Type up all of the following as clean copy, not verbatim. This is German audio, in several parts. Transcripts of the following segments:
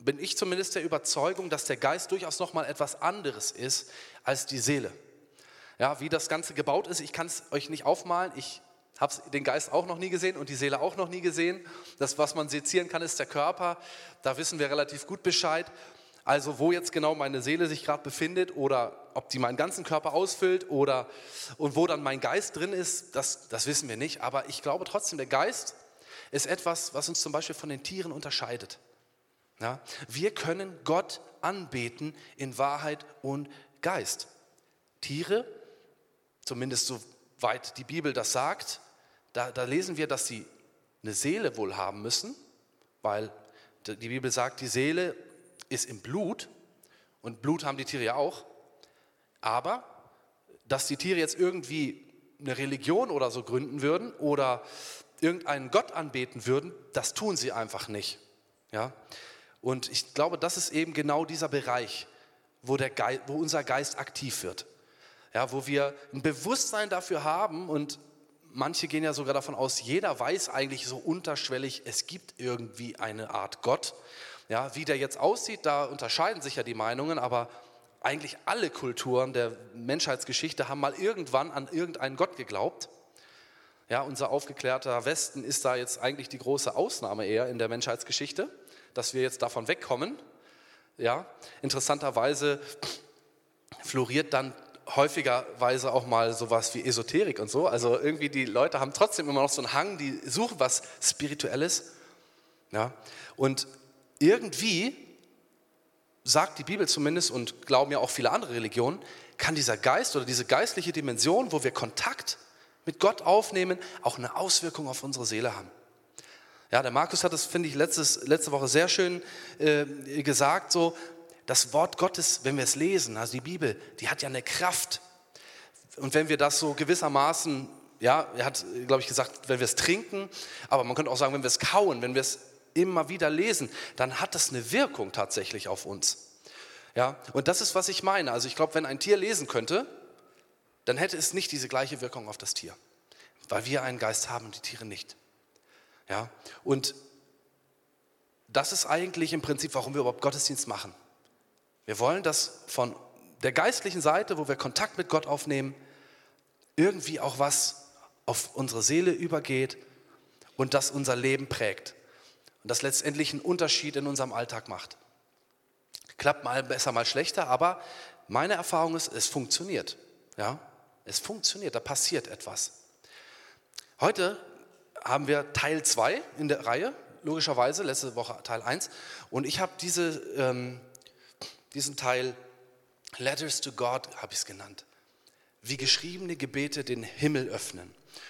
bin ich zumindest der Überzeugung, dass der Geist durchaus nochmal etwas anderes ist als die Seele. Ja, wie das Ganze gebaut ist, ich kann es euch nicht aufmalen. Ich habe den Geist auch noch nie gesehen und die Seele auch noch nie gesehen. Das, was man sezieren kann, ist der Körper. Da wissen wir relativ gut Bescheid. Also wo jetzt genau meine Seele sich gerade befindet oder ob die meinen ganzen Körper ausfüllt und wo dann mein Geist drin ist, das wissen wir nicht. Aber ich glaube trotzdem, der Geist ist etwas, was uns zum Beispiel von den Tieren unterscheidet. Ja? Wir können Gott anbeten in Wahrheit und Geist. Tiere, zumindest soweit die Bibel das sagt, da lesen wir, dass sie eine Seele wohl haben müssen, weil die Bibel sagt, die Seele ist im Blut und Blut haben die Tiere ja auch, aber dass die Tiere jetzt irgendwie eine Religion oder so gründen würden oder irgendeinen Gott anbeten würden, das tun sie einfach nicht. Ja? Und ich glaube, das ist eben genau dieser Bereich, wo unser Geist aktiv wird. Ja, wo wir ein Bewusstsein dafür haben und manche gehen ja sogar davon aus, jeder weiß eigentlich so unterschwellig, es gibt irgendwie eine Art Gott. Ja, wie der jetzt aussieht, da unterscheiden sich ja die Meinungen, aber eigentlich alle Kulturen der Menschheitsgeschichte haben mal irgendwann an irgendeinen Gott geglaubt. Ja, unser aufgeklärter Westen ist da jetzt eigentlich die große Ausnahme eher in der Menschheitsgeschichte, dass wir jetzt davon wegkommen. Ja, interessanterweise floriert dann häufigerweise auch mal sowas wie Esoterik und so. Also irgendwie die Leute haben trotzdem immer noch so einen Hang, die suchen was Spirituelles. Ja? Und irgendwie sagt die Bibel zumindest und glauben ja auch viele andere Religionen, kann dieser Geist oder diese geistliche Dimension, wo wir Kontakt mit Gott aufnehmen, auch eine Auswirkung auf unsere Seele haben. Ja, der Markus hat das, finde ich, letzte Woche sehr schön gesagt, so, das Wort Gottes, wenn wir es lesen, also die Bibel, die hat ja eine Kraft. Und wenn wir das so gewissermaßen, ja, er hat, glaube ich, gesagt, wenn wir es trinken, aber man könnte auch sagen, wenn wir es kauen, wenn wir es immer wieder lesen, dann hat das eine Wirkung tatsächlich auf uns. Ja, und das ist, was ich meine. Also ich glaube, wenn ein Tier lesen könnte, dann hätte es nicht diese gleiche Wirkung auf das Tier. Weil wir einen Geist haben und die Tiere nicht. Ja, und das ist eigentlich im Prinzip, warum wir überhaupt Gottesdienst machen. Wir wollen, dass von der geistlichen Seite, wo wir Kontakt mit Gott aufnehmen, irgendwie auch was auf unsere Seele übergeht und das unser Leben prägt. Und das letztendlich einen Unterschied in unserem Alltag macht. Klappt mal besser, mal schlechter, aber meine Erfahrung ist, es funktioniert. Ja? Es funktioniert, da passiert etwas. Heute haben wir Teil 2 in der Reihe, logischerweise, letzte Woche Teil 1. Und ich habe diesen Teil Letters to God, habe ich es genannt. Wie geschriebene Gebete den Himmel öffnen.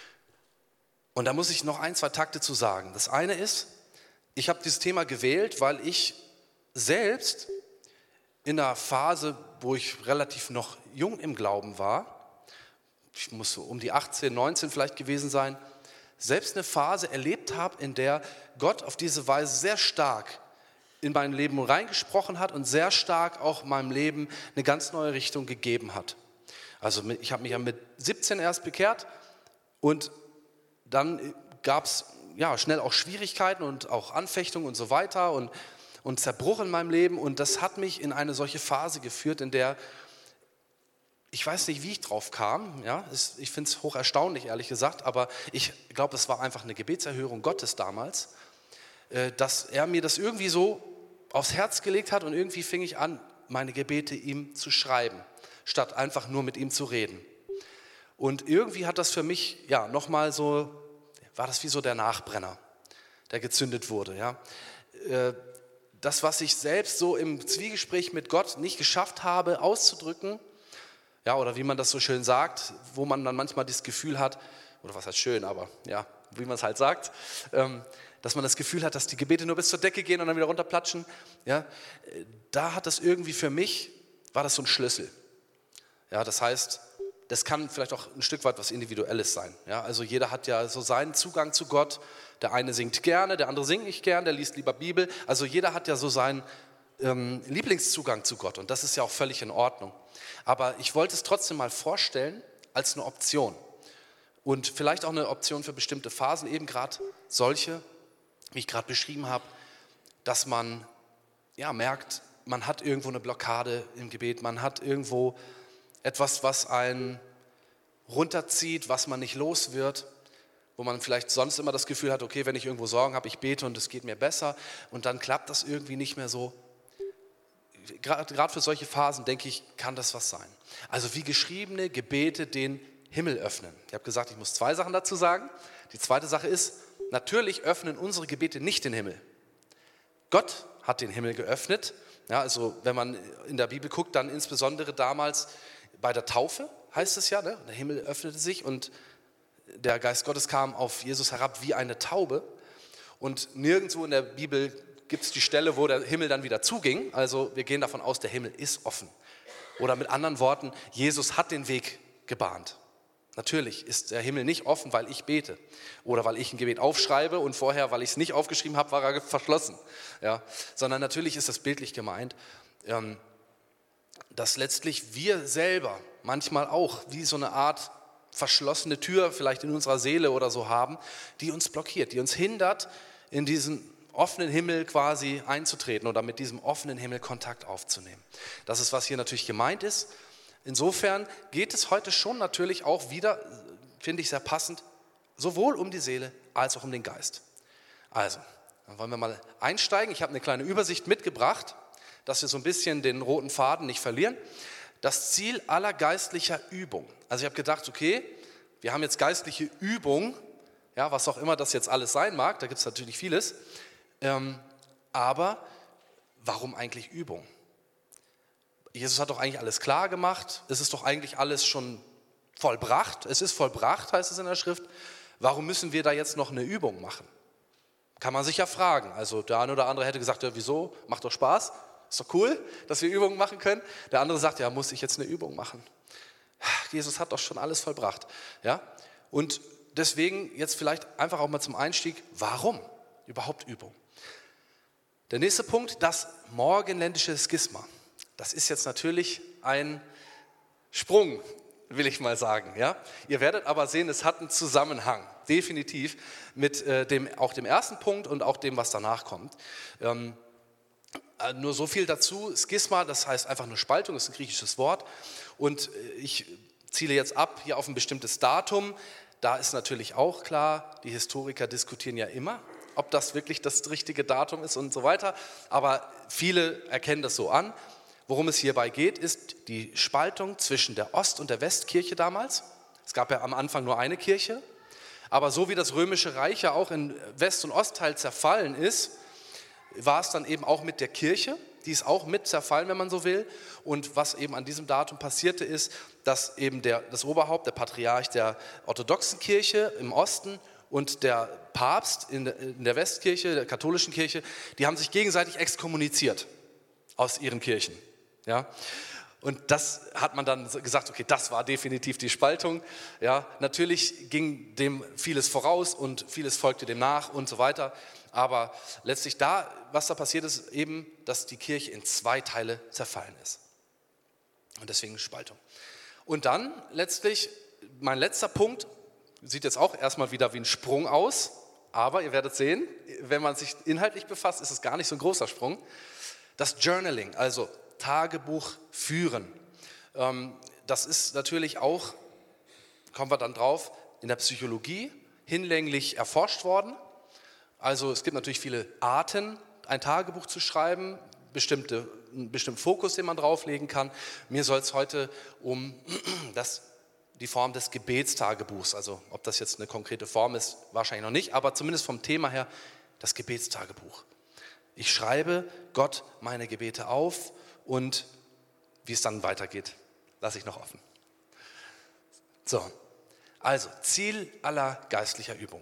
Und da muss ich noch 1, 2 Takte zu sagen. Das eine ist, ich habe dieses Thema gewählt, weil ich selbst in einer Phase, wo ich relativ noch jung im Glauben war, ich muss so um die 18, 19 vielleicht gewesen sein, selbst eine Phase erlebt habe, in der Gott auf diese Weise sehr stark in mein Leben reingesprochen hat und sehr stark auch meinem Leben eine ganz neue Richtung gegeben hat. Also ich habe mich ja mit 17 erst bekehrt und dann gab es ja schnell auch Schwierigkeiten und auch Anfechtungen und so weiter und Zerbruch in meinem Leben und das hat mich in eine solche Phase geführt, in der ich weiß nicht, wie ich drauf kam, ja, ich finde es hoch erstaunlich, ehrlich gesagt, aber ich glaube, es war einfach eine Gebetserhörung Gottes damals, dass er mir das irgendwie so aufs Herz gelegt hat und irgendwie fing ich an, meine Gebete ihm zu schreiben, statt einfach nur mit ihm zu reden. Und irgendwie hat das für mich, ja, nochmal so, war das wie so der Nachbrenner, der gezündet wurde, ja. Das, was ich selbst so im Zwiegespräch mit Gott nicht geschafft habe, auszudrücken, ja, oder wie man das so schön sagt, wo man dann manchmal das Gefühl hat, oder was heißt schön, aber ja, wie man es halt sagt, dass man das Gefühl hat, dass die Gebete nur bis zur Decke gehen und dann wieder runterplatschen, ja, da hat das irgendwie für mich, war das so ein Schlüssel. Ja, das heißt, das kann vielleicht auch ein Stück weit was Individuelles sein. Ja, also jeder hat ja so seinen Zugang zu Gott, der eine singt gerne, der andere singt nicht gern, der liest lieber Bibel, also jeder hat ja so seinen Lieblingszugang zu Gott und das ist ja auch völlig in Ordnung. Aber ich wollte es trotzdem mal vorstellen als eine Option und vielleicht auch eine Option für bestimmte Phasen, eben gerade solche, wie ich gerade beschrieben habe, dass man merkt, man hat irgendwo eine Blockade im Gebet, man hat irgendwo etwas, was einen runterzieht, was man nicht los wird, wo man vielleicht sonst immer das Gefühl hat, okay, wenn ich irgendwo Sorgen habe, ich bete und es geht mir besser und dann klappt das irgendwie nicht mehr so. Gerade für solche Phasen, denke ich, kann das was sein. Also wie geschriebene Gebete den Himmel öffnen. Ich habe gesagt, ich muss 2 Sachen dazu sagen. Die zweite Sache ist, natürlich öffnen unsere Gebete nicht den Himmel. Gott hat den Himmel geöffnet. Ja, also wenn man in der Bibel guckt, dann insbesondere damals bei der Taufe, heißt es ja, ne? Der Himmel öffnete sich und der Geist Gottes kam auf Jesus herab wie eine Taube. Und nirgendwo in der Bibel gibt es die Stelle, wo der Himmel dann wieder zuging. Also wir gehen davon aus, der Himmel ist offen. Oder mit anderen Worten, Jesus hat den Weg gebahnt. Natürlich ist der Himmel nicht offen, weil ich bete oder weil ich ein Gebet aufschreibe und vorher, weil ich es nicht aufgeschrieben habe, war er verschlossen. Ja? Sondern natürlich ist das bildlich gemeint, dass letztlich wir selber manchmal auch wie so eine Art verschlossene Tür vielleicht in unserer Seele oder so haben, die uns blockiert, die uns hindert, in diesen offenen Himmel quasi einzutreten oder mit diesem offenen Himmel Kontakt aufzunehmen. Das ist, was hier natürlich gemeint ist. Insofern geht es heute schon natürlich auch wieder, finde ich sehr passend, sowohl um die Seele als auch um den Geist. Also, dann wollen wir mal einsteigen. Ich habe eine kleine Übersicht mitgebracht, dass wir so ein bisschen den roten Faden nicht verlieren. Das Ziel aller geistlicher Übung. Also ich habe gedacht, okay, wir haben jetzt geistliche Übung, ja, was auch immer das jetzt alles sein mag, da gibt es natürlich vieles, aber warum eigentlich Übung? Jesus hat doch eigentlich alles klar gemacht, es ist doch eigentlich alles schon vollbracht, es ist vollbracht, heißt es in der Schrift. Warum müssen wir da jetzt noch eine Übung machen? Kann man sich ja fragen. Also der eine oder andere hätte gesagt, ja, wieso, macht doch Spaß, ist doch cool, dass wir Übungen machen können. Der andere sagt, ja, muss ich jetzt eine Übung machen? Jesus hat doch schon alles vollbracht. Ja? Und deswegen jetzt vielleicht einfach auch mal zum Einstieg, warum überhaupt Übung? Der nächste Punkt, das morgenländische Schisma. Das ist jetzt natürlich ein Sprung, will ich mal sagen. Ja? Ihr werdet aber sehen, es hat einen Zusammenhang, definitiv, mit auch dem ersten Punkt und auch dem, was danach kommt. Nur so viel dazu, Schisma, das heißt einfach nur Spaltung, das ist ein griechisches Wort. Und ich ziele jetzt ab hier auf ein bestimmtes Datum. Da ist natürlich auch klar, die Historiker diskutieren ja immer, ob das wirklich das richtige Datum ist und so weiter. Aber viele erkennen das so an. Worum es hierbei geht, ist die Spaltung zwischen der Ost- und der Westkirche damals. Es gab ja am Anfang nur eine Kirche. Aber so wie das Römische Reich ja auch in West- und Ostteil zerfallen ist, war es dann eben auch mit der Kirche. Die ist auch mit zerfallen, wenn man so will. Und was eben an diesem Datum passierte, ist, dass eben das Oberhaupt, der Patriarch der orthodoxen Kirche im Osten und der Papst in der Westkirche, der katholischen Kirche, die haben sich gegenseitig exkommuniziert aus ihren Kirchen. Ja? Und das hat man dann gesagt, okay, das war definitiv die Spaltung. Ja? Natürlich ging dem vieles voraus und vieles folgte dem nach und so weiter. Aber letztlich was da passiert ist, eben, dass die Kirche in 2 Teile zerfallen ist. Und deswegen Spaltung. Und dann letztlich, mein letzter Punkt, sieht jetzt auch erstmal wieder wie ein Sprung aus, aber ihr werdet sehen, wenn man sich inhaltlich befasst, ist es gar nicht so ein großer Sprung. Das Journaling, also Tagebuch führen, das ist natürlich auch, kommen wir dann drauf, in der Psychologie hinlänglich erforscht worden. Also es gibt natürlich viele Arten, ein Tagebuch zu schreiben, einen bestimmten Fokus, den man drauflegen kann. Mir soll es heute um die Form des Gebetstagebuchs, also ob das jetzt eine konkrete Form ist, wahrscheinlich noch nicht, aber zumindest vom Thema her das Gebetstagebuch. Ich schreibe Gott meine Gebete auf und wie es dann weitergeht, lasse ich noch offen. So, also Ziel aller geistlicher Übung.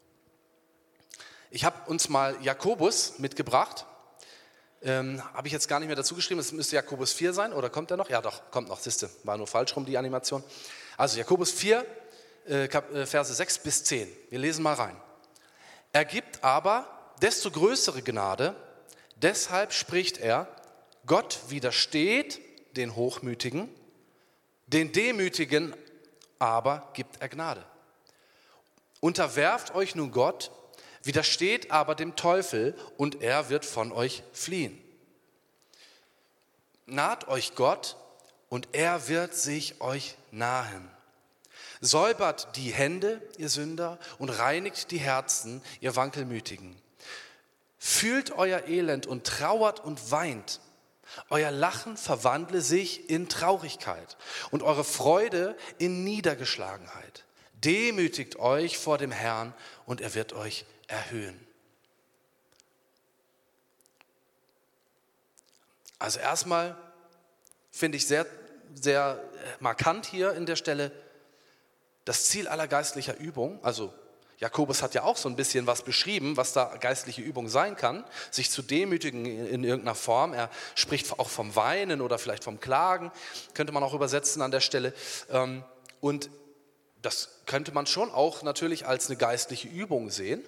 Ich habe uns mal Jakobus mitgebracht, habe ich jetzt gar nicht mehr dazu geschrieben, es müsste Jakobus 4 sein, oder kommt der noch? Ja doch, kommt noch, siehste, war nur falsch rum die Animation. Also Jakobus 4, Verse 6 bis 10, wir lesen mal rein. Er gibt aber desto größere Gnade, deshalb spricht er, Gott widersteht den Hochmütigen, den Demütigen aber gibt er Gnade. Unterwerft euch nun Gott, widersteht aber dem Teufel und er wird von euch fliehen. naht euch Gott und er wird sich euch nahen. Säubert die Hände, ihr Sünder, und reinigt die Herzen, ihr Wankelmütigen. Fühlt euer Elend und trauert und weint. Euer Lachen verwandle sich in Traurigkeit und eure Freude in Niedergeschlagenheit. Demütigt euch vor dem Herrn und er wird euch erhöhen. Also erstmal finde ich sehr, sehr markant hier in der Stelle das Ziel aller geistlicher Übung. Also Jakobus hat ja auch so ein bisschen was beschrieben, was da geistliche Übung sein kann, sich zu demütigen in irgendeiner Form. Er spricht auch vom Weinen oder vielleicht vom Klagen, könnte man auch übersetzen an der Stelle. Und das könnte man schon auch natürlich als eine geistliche Übung sehen.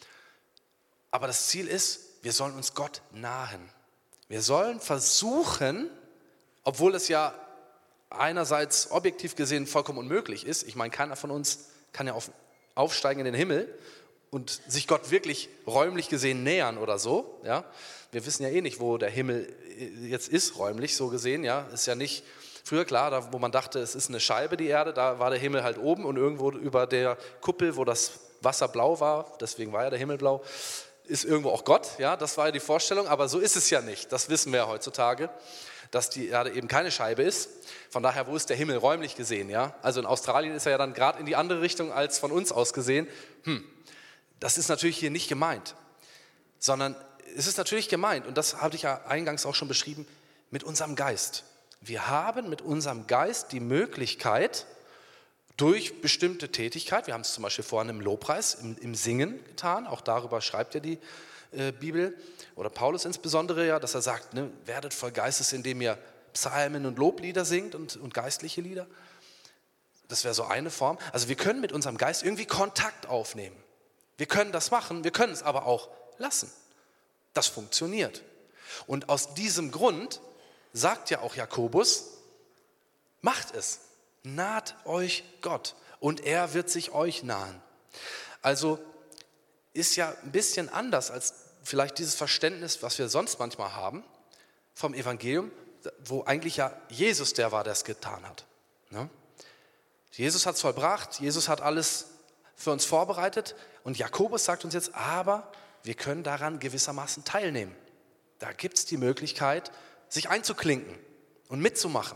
Aber das Ziel ist, wir sollen uns Gott nahen. Wir sollen versuchen, obwohl es ja einerseits objektiv gesehen vollkommen unmöglich ist, ich meine, keiner von uns kann ja aufsteigen in den Himmel und sich Gott wirklich räumlich gesehen nähern oder so. Ja? Wir wissen ja eh nicht, wo der Himmel jetzt ist, räumlich so gesehen. Ja? Ist ja nicht früher klar, da wo man dachte, es ist eine Scheibe, die Erde, da war der Himmel halt oben und irgendwo über der Kuppel, wo das Wasser blau war, deswegen war ja der Himmel blau, ist irgendwo auch Gott. Ja? Das war ja die Vorstellung, aber so ist es ja nicht. Das wissen wir ja heutzutage, dass die Erde eben keine Scheibe ist. Von daher, wo ist der Himmel räumlich gesehen? Ja? Also in Australien ist er ja dann gerade in die andere Richtung als von uns aus gesehen. Das ist natürlich hier nicht gemeint, sondern es ist natürlich gemeint, und das habe ich ja eingangs auch schon beschrieben, mit unserem Geist. Wir haben mit unserem Geist die Möglichkeit, durch bestimmte Tätigkeit, wir haben es zum Beispiel vorhin im Lobpreis, im Singen getan, auch darüber schreibt ja die Bibel, oder Paulus insbesondere ja, dass er sagt, ne, werdet voll Geistes, indem ihr Psalmen und Loblieder singt und geistliche Lieder. Das wäre so eine Form. Also wir können mit unserem Geist irgendwie Kontakt aufnehmen. Wir können das machen, wir können es aber auch lassen. Das funktioniert. Und aus diesem Grund sagt ja auch Jakobus, macht es, naht euch Gott und er wird sich euch nahen. Also ist ja ein bisschen anders als vielleicht dieses Verständnis, was wir sonst manchmal haben vom Evangelium, wo eigentlich ja Jesus der war, der es getan hat. Ne? Jesus hat es vollbracht, Jesus hat alles für uns vorbereitet und Jakobus sagt uns jetzt, aber wir können daran gewissermaßen teilnehmen. Da gibt es die Möglichkeit, sich einzuklinken und mitzumachen.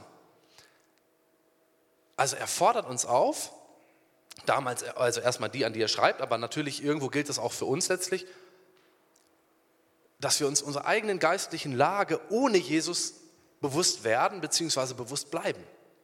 Also er fordert uns auf, damals also erstmal die, an die er schreibt, aber natürlich irgendwo gilt es auch für uns letztlich, dass wir uns unserer eigenen geistlichen Lage ohne Jesus bewusst werden bzw. bewusst bleiben.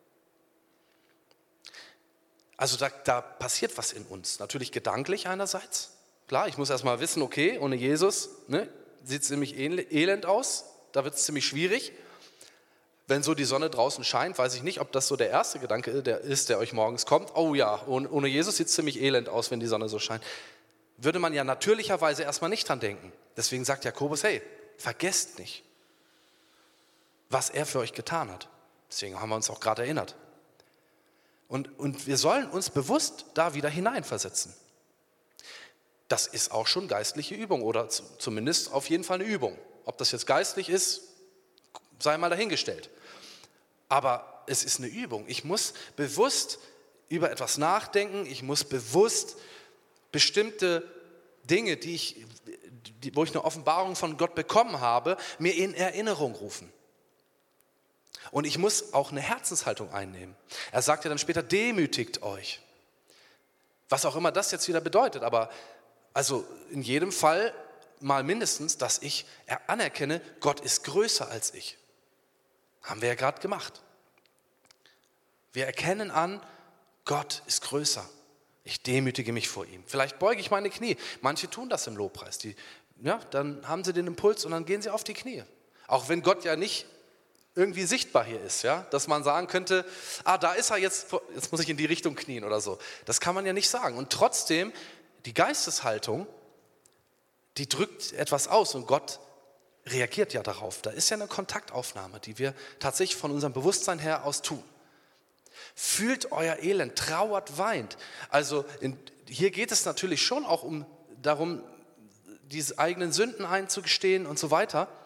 Also da passiert was in uns, natürlich gedanklich einerseits. Klar, ich muss erstmal wissen, okay, ohne Jesus sieht es ziemlich elend aus, da wird es ziemlich schwierig. Wenn so die Sonne draußen scheint, weiß ich nicht, ob das so der erste Gedanke ist, der euch morgens kommt. Oh ja, ohne Jesus sieht es ziemlich elend aus, wenn die Sonne so scheint. Würde man ja natürlicherweise erstmal nicht dran denken. Deswegen sagt Jakobus, hey, vergesst nicht, was er für euch getan hat. Deswegen haben wir uns auch gerade erinnert. Und wir sollen uns bewusst da wieder hineinversetzen. Das ist auch schon geistliche Übung oder zumindest auf jeden Fall eine Übung. Ob das jetzt geistlich ist, sei mal dahingestellt. Aber es ist eine Übung. Ich muss bewusst über etwas nachdenken. Ich muss bewusst bestimmte Dinge, wo ich eine Offenbarung von Gott bekommen habe, mir in Erinnerung rufen. Und ich muss auch eine Herzenshaltung einnehmen. Er sagt ja dann später, demütigt euch. Was auch immer das jetzt wieder bedeutet. Aber also in jedem Fall mal mindestens, dass ich anerkenne, Gott ist größer als ich. Haben wir ja gerade gemacht. Wir erkennen an, Gott ist größer. Ich demütige mich vor ihm. Vielleicht beuge ich meine Knie. Manche tun das im Lobpreis. Dann haben sie den Impuls und dann gehen sie auf die Knie. Auch wenn Gott ja nicht irgendwie sichtbar hier ist, ja? Dass man sagen könnte, da ist er jetzt muss ich in die Richtung knien oder so. Das kann man ja nicht sagen. Und trotzdem, die Geisteshaltung, die drückt etwas aus und Gott reagiert ja darauf. Da ist ja eine Kontaktaufnahme, die wir tatsächlich von unserem Bewusstsein her aus tun. Fühlt euer Elend, trauert, weint. Also hier geht es natürlich schon auch darum, diese eigenen Sünden einzugestehen und so weiter.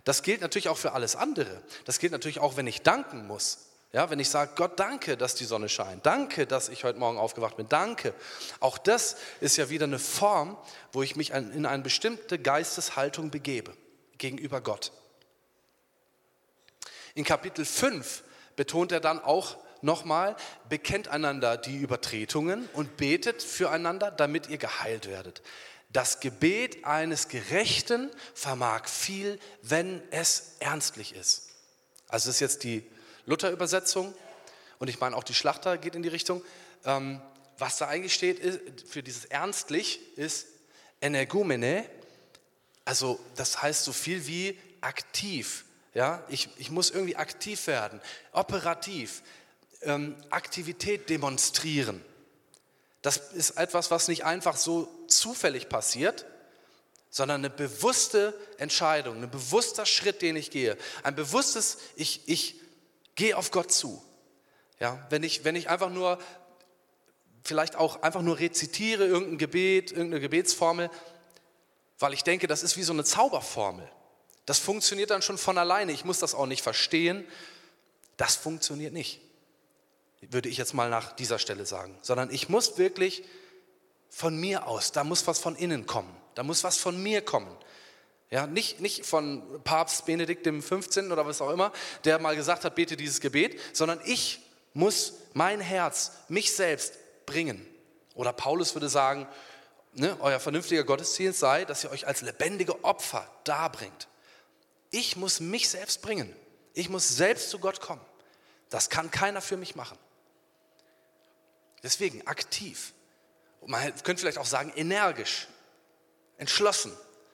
Das gilt natürlich auch für alles andere. Das gilt natürlich auch, wenn ich danken muss. Ja, wenn ich sage, Gott, danke, dass die Sonne scheint. Danke, dass ich heute Morgen aufgewacht bin. Danke. Auch das ist ja wieder eine Form, wo ich mich in eine bestimmte Geisteshaltung begebe gegenüber Gott. In Kapitel 5 betont er dann auch nochmal, bekennt einander die Übertretungen und betet füreinander, damit ihr geheilt werdet. Das Gebet eines Gerechten vermag viel, wenn es ernstlich ist. Also das ist jetzt die Luther-Übersetzung und ich meine auch die Schlachter geht in die Richtung. Was da eigentlich steht für dieses ernstlich ist energumene, also das heißt so viel wie aktiv. Ja? Ich muss irgendwie aktiv werden, operativ, Aktivität demonstrieren. Das ist etwas, was nicht einfach so zufällig passiert, sondern eine bewusste Entscheidung, ein bewusster Schritt, den ich gehe. Ein bewusstes, ich gehe auf Gott zu. Ja, wenn ich einfach nur, vielleicht auch einfach nur rezitiere irgendein Gebet, irgendeine Gebetsformel, weil ich denke, das ist wie so eine Zauberformel. Das funktioniert dann schon von alleine. Ich muss das auch nicht verstehen. Das funktioniert nicht, würde ich jetzt mal nach dieser Stelle sagen. Sondern ich muss wirklich von mir aus, da muss was von innen kommen. Da muss was von mir kommen. Ja, nicht von Papst Benedikt dem 15. oder was auch immer, der mal gesagt hat, bete dieses Gebet, sondern ich muss mein Herz, mich selbst bringen. Oder Paulus würde sagen, euer vernünftiger Gottesdienst sei, dass ihr euch als lebendige Opfer darbringt. Ich muss mich selbst bringen. Ich muss selbst zu Gott kommen. Das kann keiner für mich machen. Deswegen aktiv. Und man könnte vielleicht auch sagen energisch, entschlossen.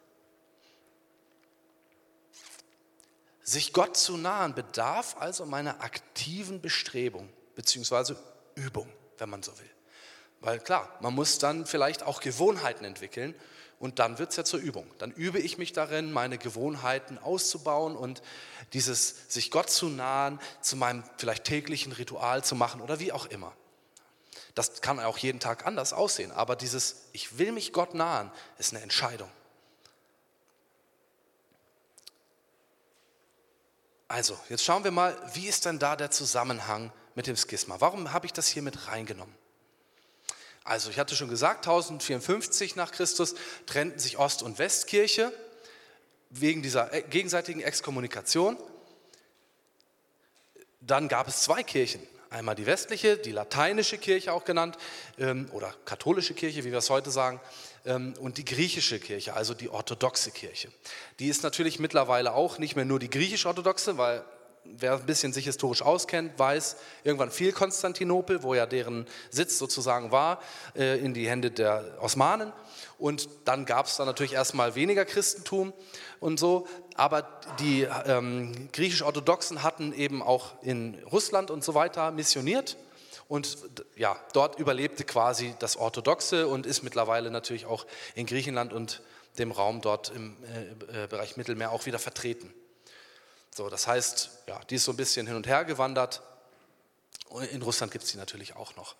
Sich Gott zu nahen bedarf also meiner aktiven Bestrebung bzw. Übung, wenn man so will. Weil klar, man muss dann vielleicht auch Gewohnheiten entwickeln und dann wird es ja zur Übung. Dann übe ich mich darin, meine Gewohnheiten auszubauen und dieses sich Gott zu nahen, zu meinem vielleicht täglichen Ritual zu machen oder wie auch immer. Das kann auch jeden Tag anders aussehen, aber dieses ich will mich Gott nahen, ist eine Entscheidung. Also, jetzt schauen wir mal, wie ist denn da der Zusammenhang mit dem Schisma? Warum habe ich das hier mit reingenommen? Also, ich hatte schon gesagt, 1054 nach Christus trennten sich Ost- und Westkirche wegen dieser gegenseitigen Exkommunikation. Dann gab es zwei Kirchen. Einmal die westliche, die lateinische Kirche auch genannt, oder katholische Kirche, wie wir es heute sagen, und die griechische Kirche, also die orthodoxe Kirche. Die ist natürlich mittlerweile auch nicht mehr nur die griechisch-orthodoxe, weil wer ein bisschen sich historisch auskennt, weiß, irgendwann fiel Konstantinopel, wo ja deren Sitz sozusagen war, in die Hände der Osmanen. Und dann gab es dann natürlich erstmal weniger Christentum und so. Aber die griechisch-orthodoxen hatten eben auch in Russland und so weiter missioniert. Und ja, dort überlebte quasi das Orthodoxe und ist mittlerweile natürlich auch in Griechenland und dem Raum dort im Bereich Mittelmeer auch wieder vertreten. So, das heißt, ja, die ist so ein bisschen hin und her gewandert. Und in Russland gibt es die natürlich auch noch.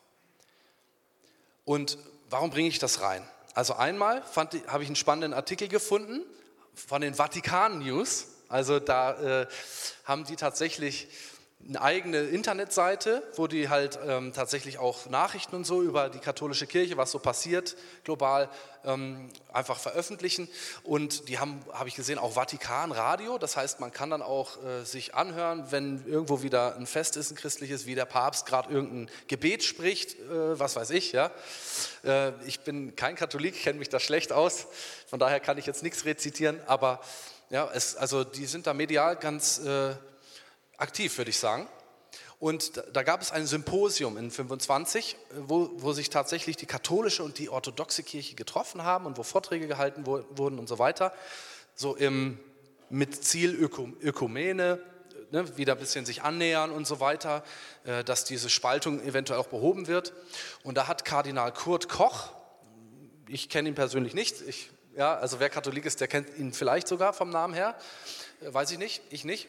Und warum bringe ich das rein? Also einmal habe ich einen spannenden Artikel gefunden von den Vatikan News. Also da haben die tatsächlich eine eigene Internetseite, wo die halt tatsächlich auch Nachrichten und so über die katholische Kirche, was so passiert global, einfach veröffentlichen. Und die habe ich gesehen, auch Vatikanradio. Das heißt, man kann dann auch sich anhören, wenn irgendwo wieder ein Fest ist, ein christliches, wie der Papst gerade irgendein Gebet spricht, was weiß ich. Ja. Ich bin kein Katholik, kenne mich da schlecht aus. Von daher kann ich jetzt nichts rezitieren. Aber ja, also die sind da medial ganz aktiv, würde ich sagen. Und da gab es ein Symposium in 25, wo sich tatsächlich die katholische und die orthodoxe Kirche getroffen haben und wo Vorträge gehalten wurden und so weiter. So mit Ziel Ökumene, ne, wieder ein bisschen sich annähern und so weiter, dass diese Spaltung eventuell auch behoben wird. Und da hat Kardinal Kurt Koch, ich kenne ihn persönlich nicht, also wer Katholik ist, der kennt ihn vielleicht sogar vom Namen her, weiß ich nicht, ich nicht.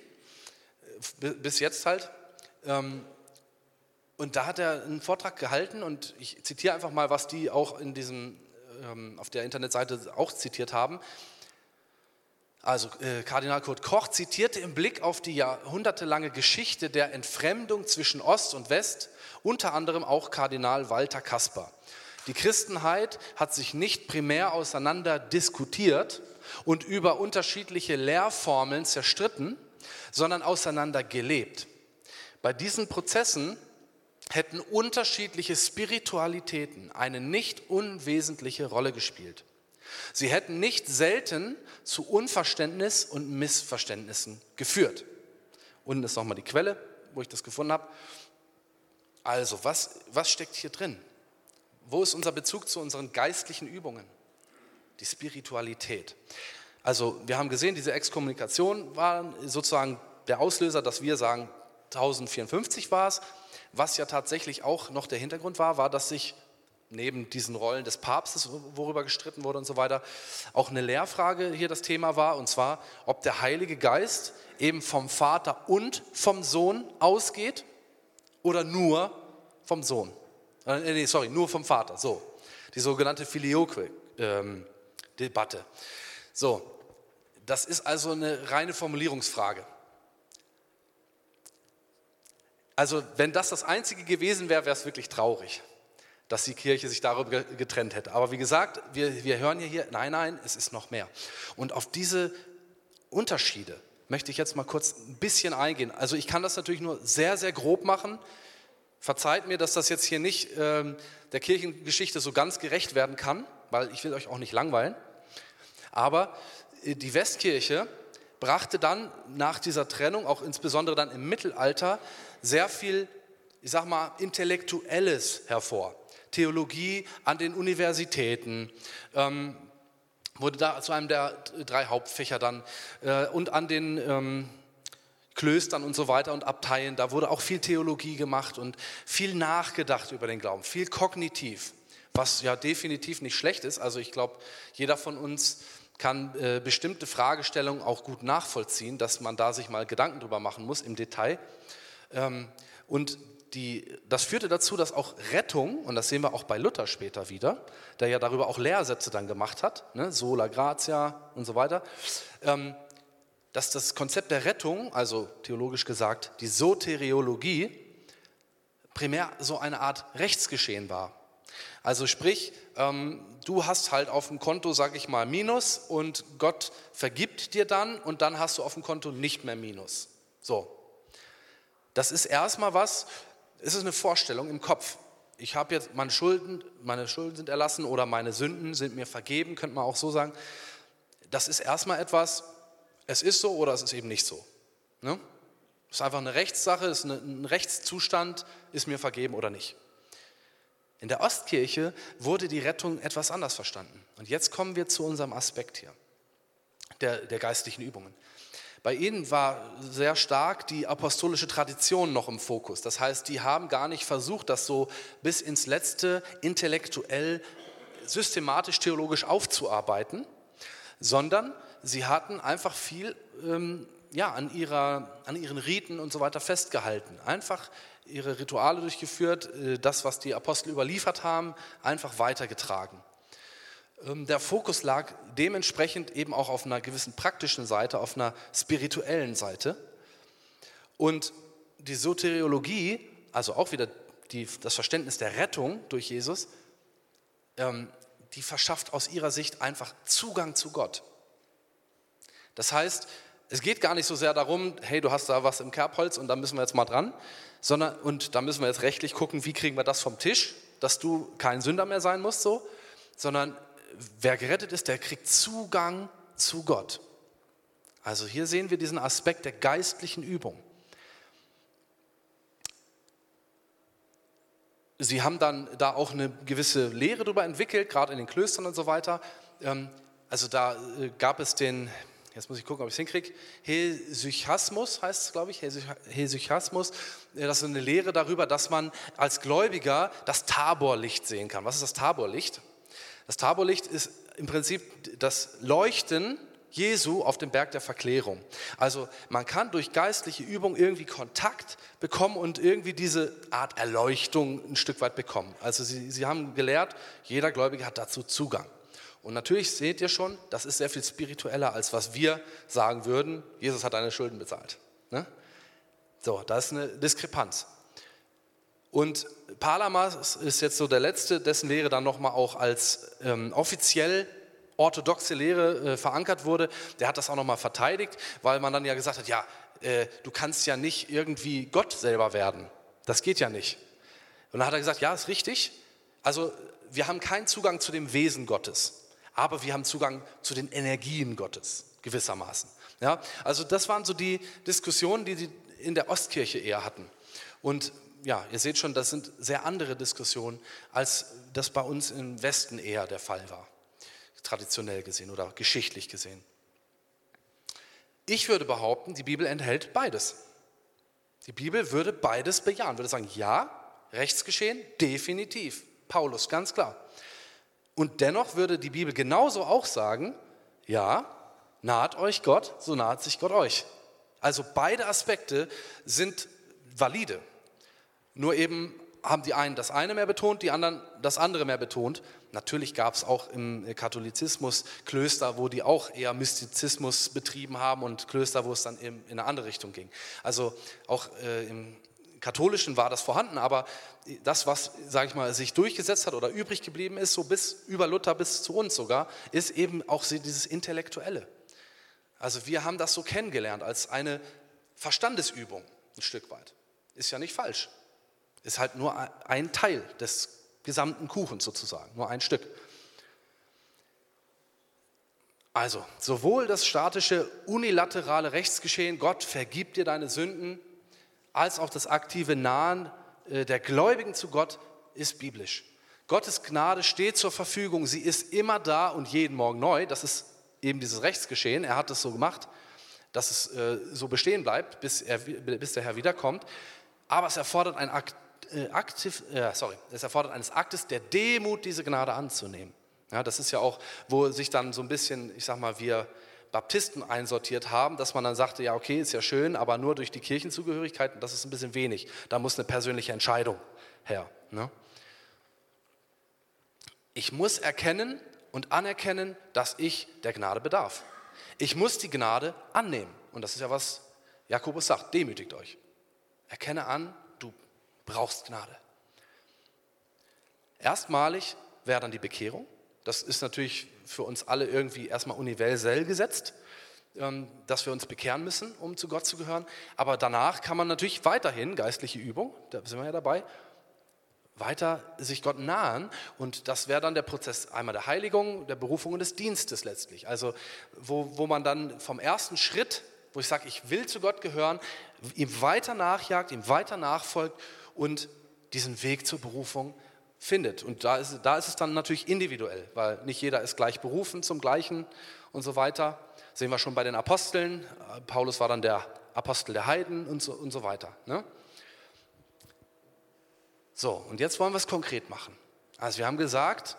Bis jetzt halt. Und da hat er einen Vortrag gehalten und ich zitiere einfach mal, was die auch in diesem, auf der Internetseite auch zitiert haben. Also Kardinal Kurt Koch zitierte im Blick auf die jahrhundertelange Geschichte der Entfremdung zwischen Ost und West unter anderem auch Kardinal Walter Kasper. Die Christenheit hat sich nicht primär auseinander diskutiert und über unterschiedliche Lehrformeln zerstritten, sondern auseinander gelebt. Bei diesen Prozessen hätten unterschiedliche Spiritualitäten eine nicht unwesentliche Rolle gespielt. Sie hätten nicht selten zu Unverständnis und Missverständnissen geführt. Unten ist nochmal die Quelle, wo ich das gefunden habe. Also, was steckt hier drin? Wo ist unser Bezug zu unseren geistlichen Übungen? Die Spiritualität. Also, wir haben gesehen, diese Exkommunikation war sozusagen der Auslöser, dass wir sagen, 1054 war es. Was ja tatsächlich auch noch der Hintergrund war, dass sich neben diesen Rollen des Papstes, worüber gestritten wurde und so weiter, auch eine Lehrfrage hier das Thema war, und zwar, ob der Heilige Geist eben vom Vater und vom Sohn ausgeht oder nur vom Sohn. Nur vom Vater, so. Die sogenannte Filioque-Debatte. So, das ist also eine reine Formulierungsfrage. Also, wenn das Einzige gewesen wäre, wäre es wirklich traurig, dass die Kirche sich darüber getrennt hätte. Aber wie gesagt, wir hören hier, nein, es ist noch mehr. Und auf diese Unterschiede möchte ich jetzt mal kurz ein bisschen eingehen. Also ich kann das natürlich nur sehr, sehr grob machen. Verzeiht mir, dass das jetzt hier nicht der Kirchengeschichte so ganz gerecht werden kann, weil ich will euch auch nicht langweilen. Aber die Westkirche brachte dann nach dieser Trennung, auch insbesondere dann im Mittelalter, sehr viel, ich sag mal, Intellektuelles hervor. Theologie an den Universitäten, wurde da zu einem der 3 Hauptfächer dann und an den Klöstern und so weiter und Abteien, da wurde auch viel Theologie gemacht und viel nachgedacht über den Glauben, viel kognitiv, was ja definitiv nicht schlecht ist. Also ich glaube, jeder von uns kann bestimmte Fragestellungen auch gut nachvollziehen, dass man da sich mal Gedanken drüber machen muss im Detail. Und das führte dazu, dass auch Rettung, und das sehen wir auch bei Luther später wieder, der ja darüber auch Lehrsätze dann gemacht hat, ne, sola gratia und so weiter, dass das Konzept der Rettung, also theologisch gesagt die Soteriologie, primär so eine Art Rechtsgeschehen war. Also sprich, du hast halt auf dem Konto, sag ich mal, Minus und Gott vergibt dir dann und dann hast du auf dem Konto nicht mehr Minus. So, das ist erstmal was. Es ist eine Vorstellung im Kopf. Ich habe jetzt meine Schulden sind erlassen oder meine Sünden sind mir vergeben, könnte man auch so sagen. Das ist erstmal etwas, es ist so oder es ist eben nicht so. Ne? Es ist einfach eine Rechtssache, es ist ein Rechtszustand, ist mir vergeben oder nicht. In der Ostkirche wurde die Rettung etwas anders verstanden. Und jetzt kommen wir zu unserem Aspekt hier, der geistlichen Übungen. Bei ihnen war sehr stark die apostolische Tradition noch im Fokus. Das heißt, die haben gar nicht versucht, das so bis ins Letzte intellektuell, systematisch, theologisch aufzuarbeiten, sondern sie hatten einfach viel an ihren Riten und so weiter festgehalten. Einfach ihre Rituale durchgeführt, das, was die Apostel überliefert haben, einfach weitergetragen. Der Fokus lag dementsprechend eben auch auf einer gewissen praktischen Seite, auf einer spirituellen Seite. Und die Soteriologie, also auch wieder das Verständnis der Rettung durch Jesus, die verschafft aus ihrer Sicht einfach Zugang zu Gott. Das heißt, es geht gar nicht so sehr darum, hey, du hast da was im Kerbholz und da müssen wir jetzt mal dran, und da müssen wir jetzt rechtlich gucken, wie kriegen wir das vom Tisch, dass du kein Sünder mehr sein musst, sondern wer gerettet ist, der kriegt Zugang zu Gott. Also hier sehen wir diesen Aspekt der geistlichen Übung. Sie haben dann da auch eine gewisse Lehre darüber entwickelt, gerade in den Klöstern und so weiter. Also da gab es jetzt muss ich gucken, ob ich es hinkriege, Hesychasmus heißt es, glaube ich, Hesychasmus. Das ist eine Lehre darüber, dass man als Gläubiger das Taborlicht sehen kann. Was ist das Taborlicht? Das Taborlicht ist im Prinzip das Leuchten Jesu auf dem Berg der Verklärung. Also man kann durch geistliche Übung irgendwie Kontakt bekommen und irgendwie diese Art Erleuchtung ein Stück weit bekommen. Also sie haben gelehrt, jeder Gläubige hat dazu Zugang. Und natürlich seht ihr schon, das ist sehr viel spiritueller, als was wir sagen würden, Jesus hat deine Schulden bezahlt. Ne? So, da ist eine Diskrepanz. Und Palamas ist jetzt so der Letzte, dessen Lehre dann nochmal auch als offiziell orthodoxe Lehre verankert wurde. Der hat das auch nochmal verteidigt, weil man dann ja gesagt hat, ja, du kannst ja nicht irgendwie Gott selber werden. Das geht ja nicht. Und dann hat er gesagt, ja, ist richtig. Also wir haben keinen Zugang zu dem Wesen Gottes, aber wir haben Zugang zu den Energien Gottes, gewissermaßen. Ja, also das waren so die Diskussionen, die sie in der Ostkirche eher hatten. Und ja, ihr seht schon, das sind sehr andere Diskussionen, als das bei uns im Westen eher der Fall war, traditionell gesehen oder geschichtlich gesehen. Ich würde behaupten, die Bibel enthält beides. Die Bibel würde beides bejahen, würde sagen, ja, Rechtsgeschehen, definitiv. Paulus, ganz klar. Und dennoch würde die Bibel genauso auch sagen, ja, naht euch Gott, so naht sich Gott euch. Also beide Aspekte sind valide. Nur eben haben die einen das eine mehr betont, die anderen das andere mehr betont. Natürlich gab es auch im Katholizismus Klöster, wo die auch eher Mystizismus betrieben haben und Klöster, wo es dann eben in eine andere Richtung ging. Also auch im Katholischen war das vorhanden, aber das, was, sage ich mal, sich durchgesetzt hat oder übrig geblieben ist, so bis über Luther, bis zu uns sogar, ist eben auch dieses Intellektuelle. Also wir haben das so kennengelernt als eine Verstandesübung, ein Stück weit. Ist ja nicht falsch. Ist halt nur ein Teil des gesamten Kuchens sozusagen, nur ein Stück. Also, sowohl das statische, unilaterale Rechtsgeschehen, Gott vergibt dir deine Sünden, als auch das aktive Nahen der Gläubigen zu Gott ist biblisch. Gottes Gnade steht zur Verfügung, sie ist immer da und jeden Morgen neu. Das ist eben dieses Rechtsgeschehen, er hat es so gemacht, dass es so bestehen bleibt, bis der Herr wiederkommt. Aber es erfordert es erfordert eines Aktes der Demut, diese Gnade anzunehmen. Ja, das ist ja auch, wo sich dann so ein bisschen, ich sag mal, wir Baptisten einsortiert haben, dass man dann sagte, ja okay, ist ja schön, aber nur durch die Kirchenzugehörigkeit, das ist ein bisschen wenig. Da muss eine persönliche Entscheidung her. Ne? Ich muss erkennen und anerkennen, dass ich der Gnade bedarf. Ich muss die Gnade annehmen. Und das ist ja, was Jakobus sagt, demütigt euch. Erkenne an, du brauchst Gnade. Erstmalig wäre dann die Bekehrung. Das ist natürlich für uns alle irgendwie erstmal universell gesetzt, dass wir uns bekehren müssen, um zu Gott zu gehören. Aber danach kann man natürlich weiterhin, geistliche Übung, da sind wir ja dabei, weiter sich Gott nahen. Und das wäre dann der Prozess einmal der Heiligung, der Berufung und des Dienstes letztlich. Also wo man dann vom ersten Schritt, wo ich sage, ich will zu Gott gehören, ihm weiter nachjagt, ihm weiter nachfolgt und diesen Weg zur Berufung findet. Und da ist es dann natürlich individuell, weil nicht jeder ist gleich berufen zum Gleichen und so weiter. Sehen wir schon bei den Aposteln. Paulus war dann der Apostel der Heiden und so weiter. Ne? So, und jetzt wollen wir es konkret machen. Also wir haben gesagt,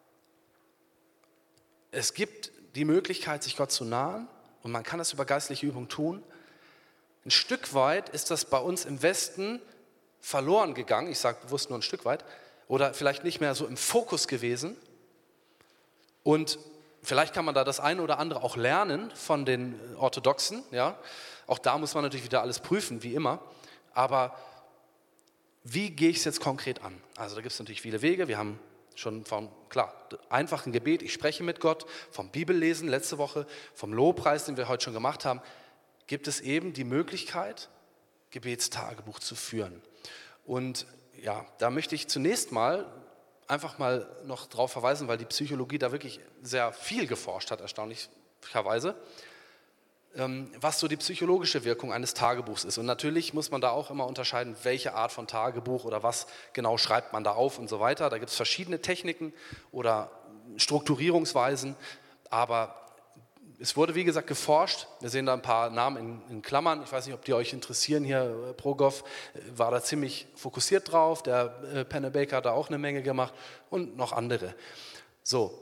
es gibt die Möglichkeit, sich Gott zu nahen und man kann das über geistliche Übung tun. Ein Stück weit ist das bei uns im Westen verloren gegangen, ich sage bewusst nur ein Stück weit, oder vielleicht nicht mehr so im Fokus gewesen. Und vielleicht kann man da das eine oder andere auch lernen von den Orthodoxen. Ja? Auch da muss man natürlich wieder alles prüfen, wie immer. Aber wie gehe ich es jetzt konkret an? Also da gibt es natürlich viele Wege. Wir haben schon vom, einfachen Gebet, ich spreche mit Gott, vom Bibellesen letzte Woche, vom Lobpreis, den wir heute schon gemacht haben, gibt es eben die Möglichkeit, Gebetstagebuch zu führen. Und ja, da möchte ich zunächst mal einfach mal noch darauf verweisen, weil die Psychologie da wirklich sehr viel geforscht hat, erstaunlicherweise, was so die psychologische Wirkung eines Tagebuchs ist. Und natürlich muss man da auch immer unterscheiden, welche Art von Tagebuch oder was genau schreibt man da auf und so weiter. Da gibt es verschiedene Techniken oder Strukturierungsweisen, aber es wurde, wie gesagt, geforscht. Wir sehen da ein paar Namen in Klammern. Ich weiß nicht, ob die euch interessieren hier. Progov war da ziemlich fokussiert drauf. Der Pennebaker hat da auch eine Menge gemacht und noch andere. So,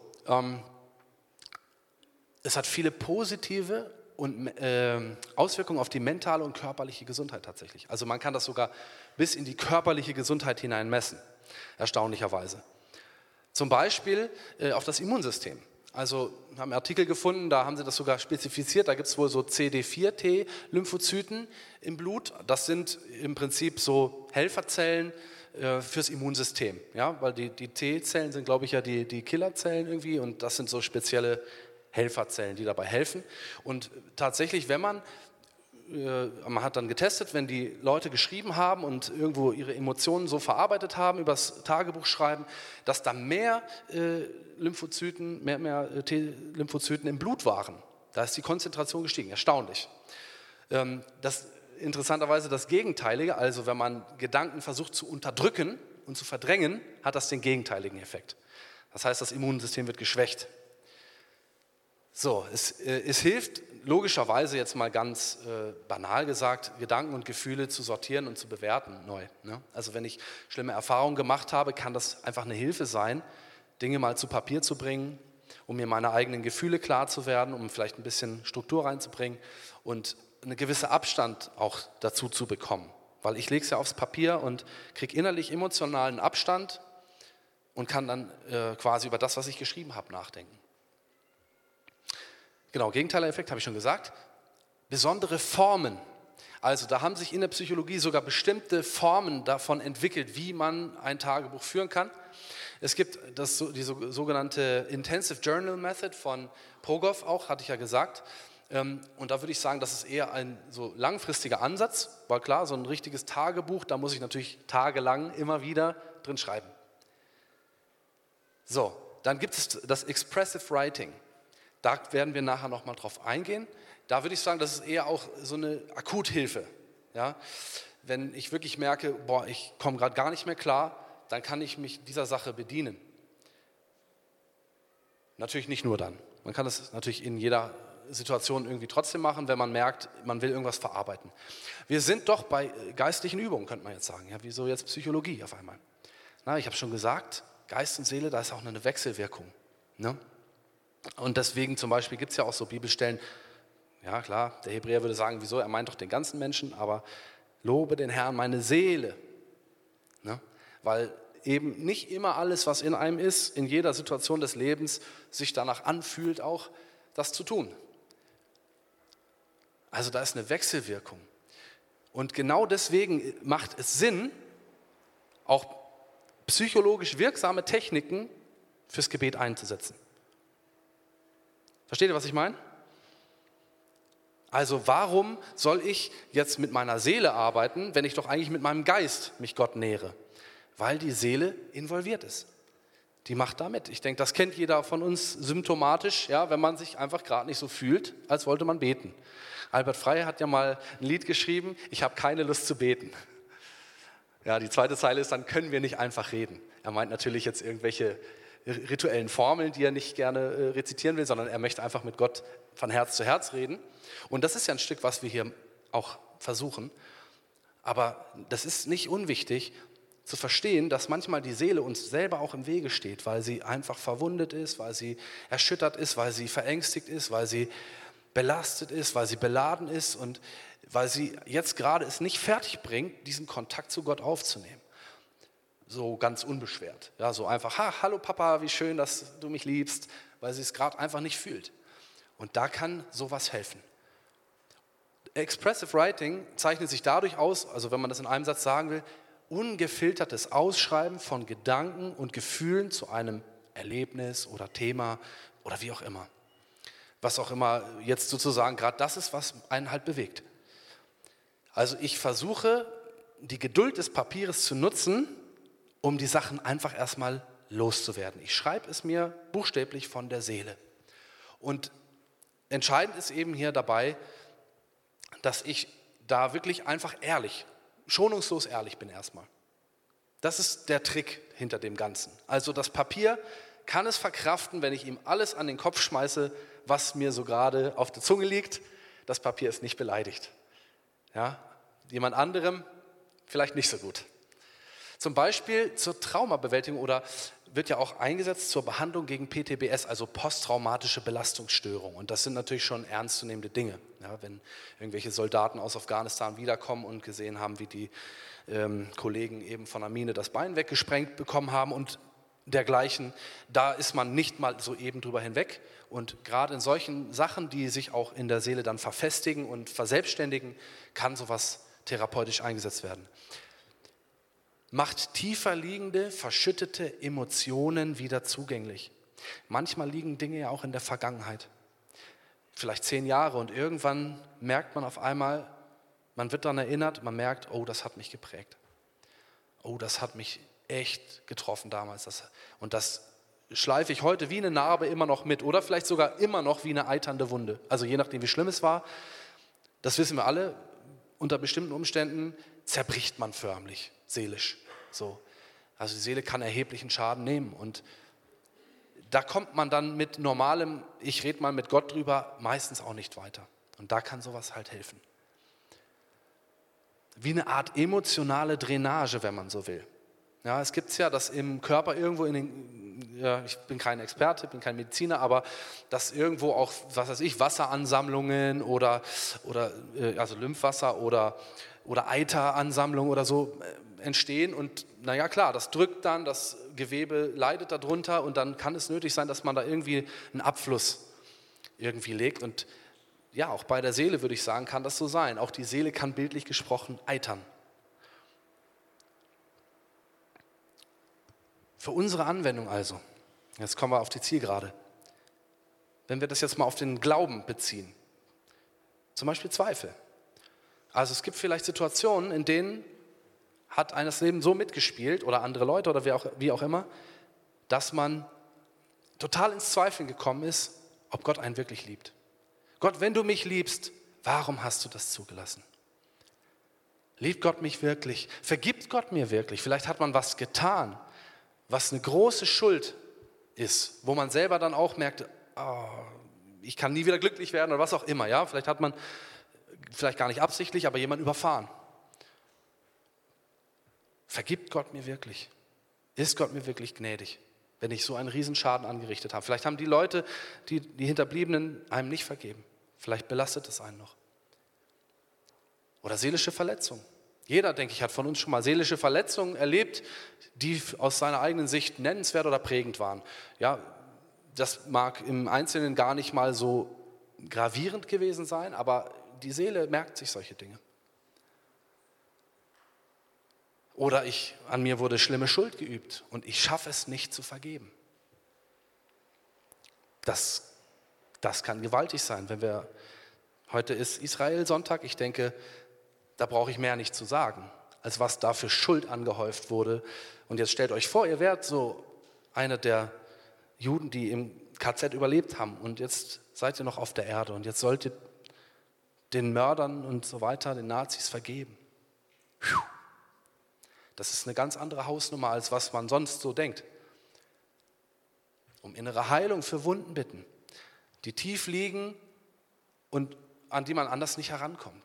es hat viele positive Auswirkungen auf die mentale und körperliche Gesundheit tatsächlich. Also man kann das sogar bis in die körperliche Gesundheit hinein messen, erstaunlicherweise. Zum Beispiel auf das Immunsystem. Also haben einen Artikel gefunden, da haben sie das sogar spezifiziert, da gibt es wohl so CD4-T-Lymphozyten im Blut. Das sind im Prinzip so Helferzellen fürs Immunsystem. Ja? Weil die T-Zellen sind, glaube ich, ja die Killerzellen irgendwie und das sind so spezielle Helferzellen, die dabei helfen. Und tatsächlich, wenn man hat dann getestet, wenn die Leute geschrieben haben und irgendwo ihre Emotionen so verarbeitet haben, übers Tagebuch schreiben, dass da mehr Lymphozyten, mehr T-Lymphozyten im Blut waren. Da ist die Konzentration gestiegen, erstaunlich. Das interessanterweise das Gegenteilige, also wenn man Gedanken versucht zu unterdrücken und zu verdrängen, hat das den gegenteiligen Effekt. Das heißt, das Immunsystem wird geschwächt. So, es hilft logischerweise jetzt mal ganz banal gesagt, Gedanken und Gefühle zu sortieren und zu bewerten neu. Ne? Also wenn ich schlimme Erfahrungen gemacht habe, kann das einfach eine Hilfe sein, Dinge mal zu Papier zu bringen, um mir meine eigenen Gefühle klar zu werden, um vielleicht ein bisschen Struktur reinzubringen und einen gewissen Abstand auch dazu zu bekommen. Weil ich lege es ja aufs Papier und kriege innerlich emotionalen Abstand und kann dann quasi über das, was ich geschrieben habe, nachdenken. Genau, Gegenteileffekt habe ich schon gesagt. Besondere Formen. Also da haben sich in der Psychologie sogar bestimmte Formen davon entwickelt, wie man ein Tagebuch führen kann. Es gibt die sogenannte Intensive Journal Method von Progoff auch, hatte ich ja gesagt. Und da würde ich sagen, das ist eher ein so langfristiger Ansatz, weil klar, so ein richtiges Tagebuch, da muss ich natürlich tagelang immer wieder drin schreiben. So, dann gibt es das Expressive Writing. Da werden wir nachher nochmal drauf eingehen. Da würde ich sagen, das ist eher auch so eine Akuthilfe. Ja? Wenn ich wirklich merke, ich komme gerade gar nicht mehr klar, dann kann ich mich dieser Sache bedienen. Natürlich nicht nur dann. Man kann das natürlich in jeder Situation irgendwie trotzdem machen, wenn man merkt, man will irgendwas verarbeiten. Wir sind doch bei geistlichen Übungen, könnte man jetzt sagen. Ja, wieso jetzt Psychologie auf einmal? Na, ich habe schon gesagt, Geist und Seele, da ist auch eine Wechselwirkung. Ne? Und deswegen zum Beispiel gibt es ja auch so Bibelstellen, ja klar, der Hebräer würde sagen, wieso, er meint doch den ganzen Menschen, aber lobe den Herrn meine Seele. Ne? Weil eben nicht immer alles, was in einem ist, in jeder Situation des Lebens sich danach anfühlt, auch das zu tun. Also da ist eine Wechselwirkung. Und genau deswegen macht es Sinn, auch psychologisch wirksame Techniken fürs Gebet einzusetzen. Versteht ihr, was ich meine? Also warum soll ich jetzt mit meiner Seele arbeiten, wenn ich doch eigentlich mit meinem Geist mich Gott nähere? Weil die Seele involviert ist. Die macht da mit. Ich denke, das kennt jeder von uns symptomatisch, ja, wenn man sich einfach gerade nicht so fühlt, als wollte man beten. Albert Frey hat ja mal ein Lied geschrieben, ich habe keine Lust zu beten. Ja, die zweite Zeile ist, dann können wir nicht einfach reden. Er meint natürlich jetzt irgendwelche rituellen Formeln, die er nicht gerne rezitieren will, sondern er möchte einfach mit Gott von Herz zu Herz reden. Und das ist ja ein Stück, was wir hier auch versuchen. Aber das ist nicht unwichtig zu verstehen, dass manchmal die Seele uns selber auch im Wege steht, weil sie einfach verwundet ist, weil sie erschüttert ist, weil sie verängstigt ist, weil sie belastet ist, weil sie beladen ist und weil sie jetzt gerade es nicht fertig bringt, diesen Kontakt zu Gott aufzunehmen. So ganz unbeschwert. Ja, so einfach, hallo Papa, wie schön, dass du mich liebst, weil sie es gerade einfach nicht fühlt. Und da kann sowas helfen. Expressive Writing zeichnet sich dadurch aus, also wenn man das in einem Satz sagen will, ungefiltertes Ausschreiben von Gedanken und Gefühlen zu einem Erlebnis oder Thema oder wie auch immer. Was auch immer jetzt sozusagen gerade das ist, was einen halt bewegt. Also ich versuche, die Geduld des Papieres zu nutzen, um die Sachen einfach erstmal loszuwerden. Ich schreibe es mir buchstäblich von der Seele. Und entscheidend ist eben hier dabei, dass ich da wirklich einfach ehrlich, schonungslos ehrlich bin erstmal. Das ist der Trick hinter dem Ganzen. Also das Papier kann es verkraften, wenn ich ihm alles an den Kopf schmeiße, was mir so gerade auf der Zunge liegt. Das Papier ist nicht beleidigt. Ja, jemand anderem vielleicht nicht so gut. Zum Beispiel zur Traumabewältigung oder wird ja auch eingesetzt zur Behandlung gegen PTBS, also posttraumatische Belastungsstörung. Und das sind natürlich schon ernstzunehmende Dinge. Ja, wenn irgendwelche Soldaten aus Afghanistan wiederkommen und gesehen haben, wie die Kollegen eben von der Mine das Bein weggesprengt bekommen haben und dergleichen, da ist man nicht mal so eben drüber hinweg. Und gerade in solchen Sachen, die sich auch in der Seele dann verfestigen und verselbstständigen, kann sowas therapeutisch eingesetzt werden. Macht tiefer liegende, verschüttete Emotionen wieder zugänglich. Manchmal liegen Dinge ja auch in der Vergangenheit. Vielleicht 10 Jahre und irgendwann merkt man auf einmal, man wird daran erinnert, man merkt, oh, das hat mich geprägt. Oh, das hat mich echt getroffen damals. Und das schleife ich heute wie eine Narbe immer noch mit oder vielleicht sogar immer noch wie eine eiternde Wunde. Also je nachdem, wie schlimm es war, das wissen wir alle, unter bestimmten Umständen zerbricht man förmlich, seelisch. So. Also die Seele kann erheblichen Schaden nehmen und da kommt man dann mit normalem, ich rede mal mit Gott drüber, meistens auch nicht weiter. Und da kann sowas halt helfen. Wie eine Art emotionale Drainage, wenn man so will. Ja, es gibt es ja, dass im Körper irgendwo ich bin kein Experte, bin kein Mediziner, aber dass irgendwo auch, was weiß ich, Wasseransammlungen oder also Lymphwasser oder Eiteransammlungen oder so entstehen und naja klar, das drückt dann, das Gewebe leidet darunter und dann kann es nötig sein, dass man da irgendwie einen Abfluss irgendwie legt und ja, auch bei der Seele würde ich sagen, kann das so sein. Auch die Seele kann bildlich gesprochen eitern. Für unsere Anwendung also, jetzt kommen wir auf die Zielgerade, wenn wir das jetzt mal auf den Glauben beziehen, zum Beispiel Zweifel. Also es gibt vielleicht Situationen, in denen hat eines Leben so mitgespielt oder andere Leute oder wie auch immer, dass man total ins Zweifeln gekommen ist, ob Gott einen wirklich liebt. Gott, wenn du mich liebst, warum hast du das zugelassen? Liebt Gott mich wirklich? Vergibt Gott mir wirklich? Vielleicht hat man was getan, was eine große Schuld ist, wo man selber dann auch merkt, oh, ich kann nie wieder glücklich werden oder was auch immer. Ja? Vielleicht hat man, vielleicht gar nicht absichtlich, aber jemanden überfahren. Vergibt Gott mir wirklich? Ist Gott mir wirklich gnädig, wenn ich so einen Riesenschaden angerichtet habe? Vielleicht haben die Leute, die Hinterbliebenen, einem nicht vergeben. Vielleicht belastet es einen noch. Oder seelische Verletzung. Jeder, denke ich, hat von uns schon mal seelische Verletzungen erlebt, die aus seiner eigenen Sicht nennenswert oder prägend waren. Ja, das mag im Einzelnen gar nicht mal so gravierend gewesen sein, aber die Seele merkt sich solche Dinge. Oder an mir wurde schlimme Schuld geübt und ich schaffe es nicht zu vergeben. Das kann gewaltig sein. Heute ist Israel-Sonntag, ich denke, da brauche ich mehr nicht zu sagen, als was da für Schuld angehäuft wurde. Und jetzt stellt euch vor, ihr wärt so einer der Juden, die im KZ überlebt haben und jetzt seid ihr noch auf der Erde und jetzt sollt ihr den Mördern und so weiter, den Nazis vergeben. Das ist eine ganz andere Hausnummer, als was man sonst so denkt. Um innere Heilung für Wunden bitten, die tief liegen und an die man anders nicht herankommt.